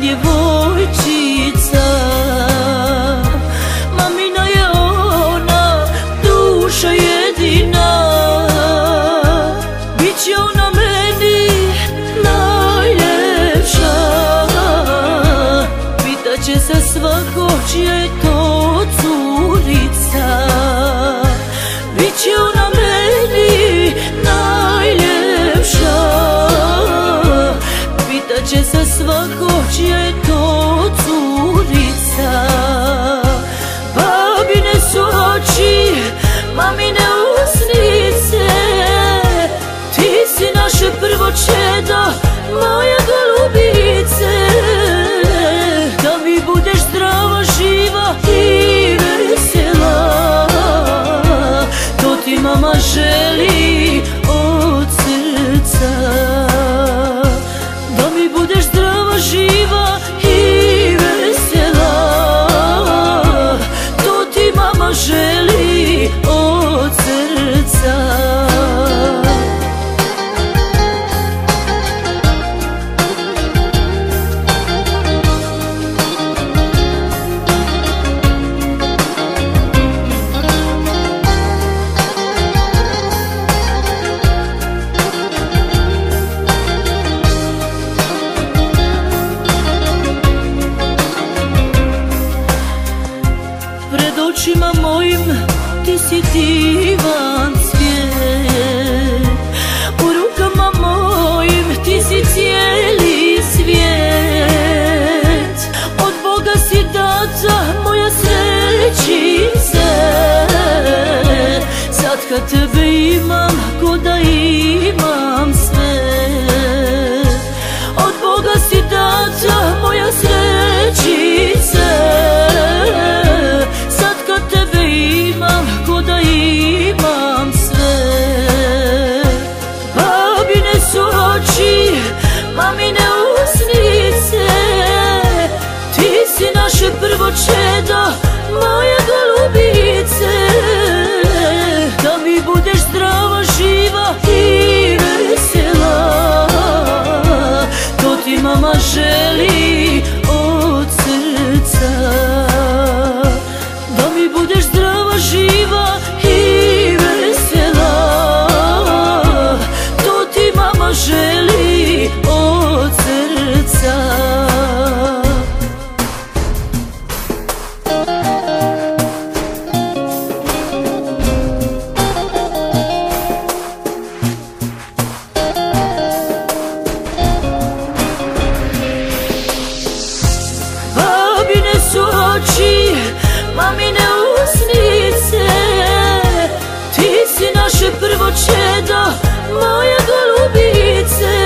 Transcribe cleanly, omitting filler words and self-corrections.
djevojčica. Mamina je ona, duša jedina, bit će ona meni najljepša. Pitaće se svako čija je to curica, bit će ona meni najljepša. Pitaće se svako čija je to curica. Babine su oči, mamine usnice, ti si naše prvo čedo, moja golubice. Da mi budeš zdrava, živa i vesela, to ti mama želi od srca. Da mi budeš zdrava, živa i vesela, to ti mama želi od srca. Pred očima mojim ti si divan cvijet, u rukama mojim ti si cijeli svijet. Od Boga si data moja srećice, sad kad tebe imam ko da imam sve. Od Boga si data moja srećice, ko da imam sve. Babine su oči, mamine usnice, ti si naše prvo čedo, moja golubice. Da mi budeš zdrava, živa i vesela, to ti mama želi od srca. Da mi budeš zdrava, živa i vesela, to ti mama želi od srca. Babine su oči, mamine usnice, ti si naše prvo čedo, moja golubice.